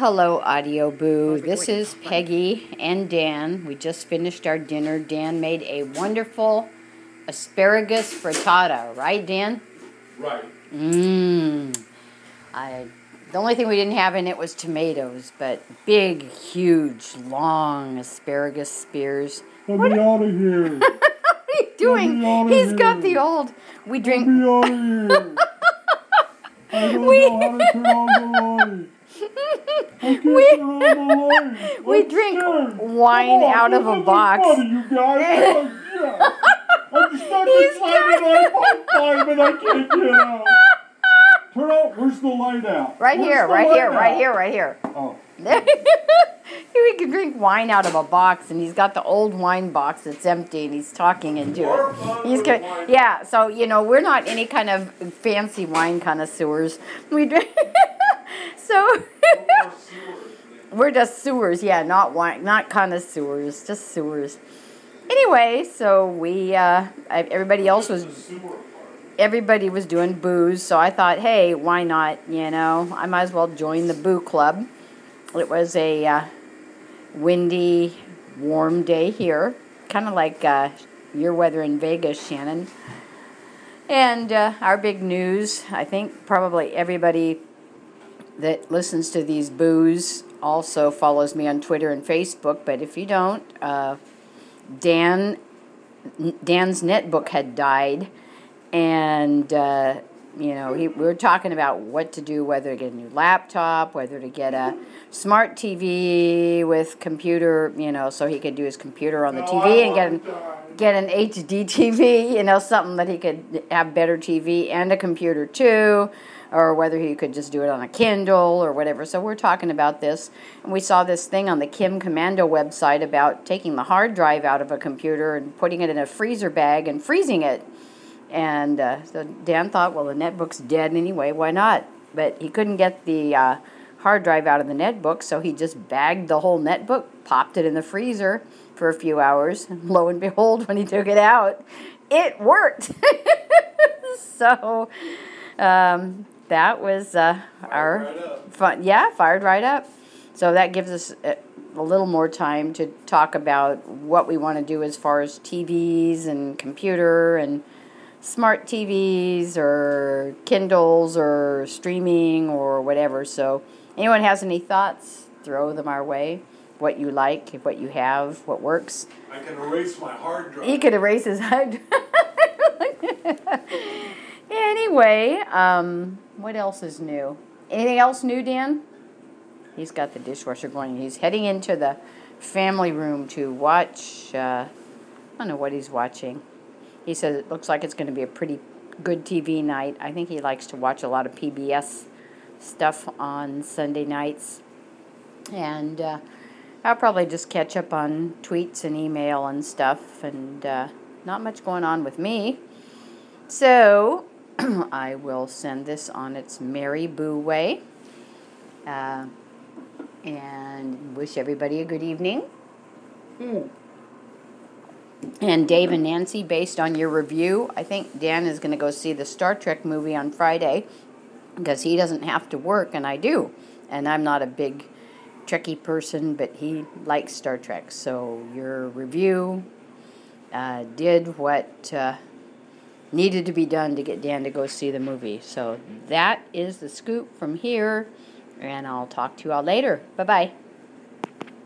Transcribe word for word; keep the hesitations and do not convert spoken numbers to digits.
hello, Audio Boo. This is Peggy and Dan. We just finished our dinner. Dan made a wonderful asparagus frittata, right, Dan? Right. Mmm. I. The only thing we didn't have in it was tomatoes, but big, huge, long asparagus spears. Get me out of here. What are you doing? He's here. got the old. We drink. Get me out of here. I don't we, know how to turn on the light. I can't we, turn on the light. we I'm drink scared. wine on, out of a this box. Funny, you guys. Oh, yeah. I'm stuck inside an iPhone five and I can't get out. Turn out. Where's the light out? Right Where's here, the right light here, out? right here, right here. Oh. We can drink wine out of a box, and he's got the old wine box that's empty, and he's talking into it. He's got, yeah. So you know, we're not any kind of fancy wine connoisseurs. We drink. So we're just sewers, yeah, not wine, not connoisseurs, just sewers. Anyway, so we, uh, everybody else was, everybody was doing booze, so I thought, hey, why not? You know, I might as well join the boo club. It was a uh, windy, warm day here, kind of like uh, your weather in Vegas, Shannon. And uh, our big news, I think probably everybody that listens to these boos also follows me on Twitter and Facebook, but if you don't, uh, Dan, Dan's netbook had died, and uh, you know, he, we were talking about what to do, whether to get a new laptop, whether to get a smart T V with computer, you know, so he could do his computer on the T V and get an, get an H D T V, you know, something that he could have better T V and a computer too, or whether he could just do it on a Kindle or whatever. So we're talking about this, and we saw this thing on the Kim Commando website about taking the hard drive out of a computer and putting it in a freezer bag and freezing it. And uh, so Dan thought, well, the netbook's dead anyway, why not? But he couldn't get the uh, hard drive out of the netbook, so he just bagged the whole netbook, popped it in the freezer for a few hours, and lo and behold, when he took it out, it worked. So um, that was uh, our right fun. Yeah, fired right up. So that gives us a, a little more time to talk about what we want to do as far as T Vs and computer and smart T Vs or Kindles or streaming or whatever. So anyone has any thoughts, throw them our way. What you like, what you have, what works. I can erase my hard drive. He could erase his hard drive. Anyway, um, what else is new? Anything else new, Dan? He's got the dishwasher going. He's heading into the family room to watch, uh, I don't know what he's watching. He says it looks like it's going to be a pretty good T V night. I think he likes to watch a lot of P B S stuff on Sunday nights. And uh, I'll probably just catch up on tweets and email and stuff. And uh, not much going on with me. So I will send this on its merry boo way. Uh, and wish everybody a good evening. Mm. And Dave and Nancy, based on your review, I think Dan is going to go see the Star Trek movie on Friday because he doesn't have to work, and I do. And I'm not a big Trekkie person, but he likes Star Trek. So your review uh, did what uh, needed to be done to get Dan to go see the movie. So that is the scoop from here, and I'll talk to you all later. Bye-bye.